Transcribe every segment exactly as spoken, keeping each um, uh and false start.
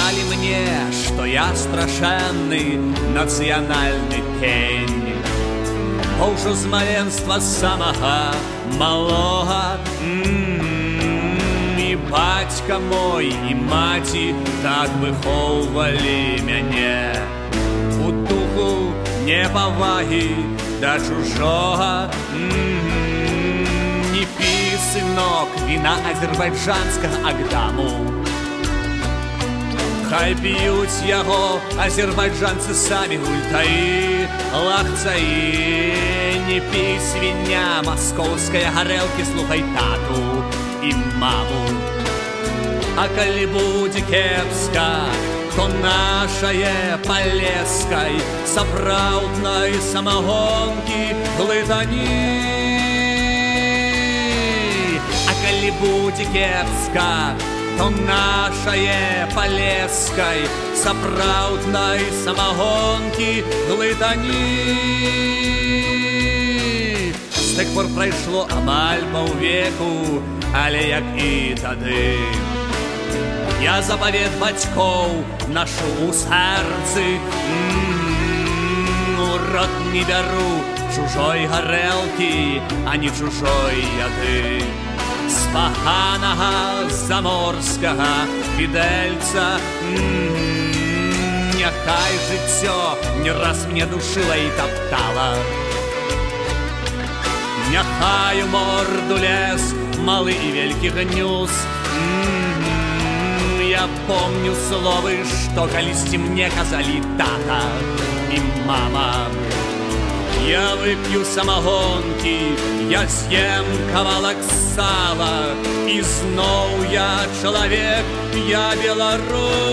казалі мне, што я страшэнны нацыянальны пень. Бо ўжо з маленства самага малога і бацька мой, і маці так выхоўвалі мяне. У духу непавагі да чужога. Не пі, сынок, віна азербайджанскага Агдаму. Хай п'ють яго азербайджанцы самі, гультаі, лахцаі. Не пій, свиня, маскоўская гарэлкі, слухай тату і маму. А калі будзе кепска, то нашае палескай сапраўднай самагонкі глытані. А калі будзе кепска, то нашае палескай сапраўднай самагонкі глытані. З тых пор прайшло амаль паўвеку, але як і тады я запавет бацькоў нашу ў сэрцы. У рот не бяру чужой гарэлкі, ані чужой яды. З паганага заморскага фідэльца няхай жыццё не раз мне душыла і таптала. Няхай у морду лез малы і велькі гнюз. Я помню словы, што калісьці мне казалі тата і мама. Я вып'ю самагонкі, я з'ем кавалак сала, і зноў я чалавек, я беларус.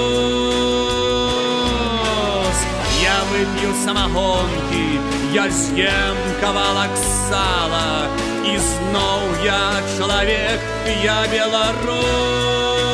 Я вып'ю самагонкі, я з'ем кавалак сала, і зноў я чалавек, я беларус.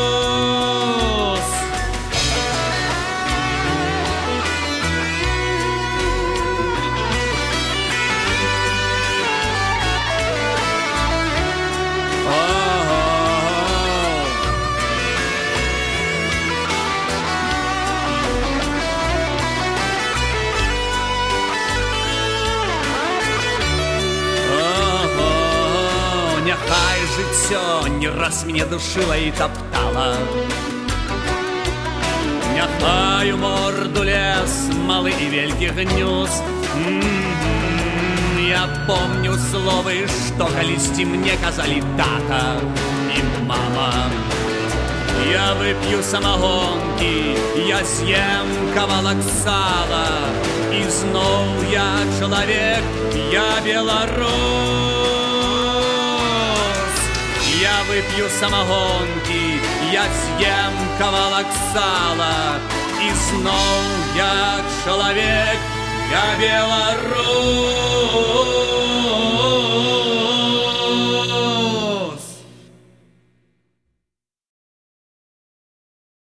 Няхай жыццё не раз мне душыла і таптала. Няхай у морду лез малы і велькі гнюз. Я помню словы, што калісьці мне казалі тата і мама. Я вып'ю самагонкі, я з'ем кавалак сала, і зноў я чалавек, я беларус. Я вып'ю самагонкі, я з'ем кавалак сала, і зноў я чалавек, я беларус.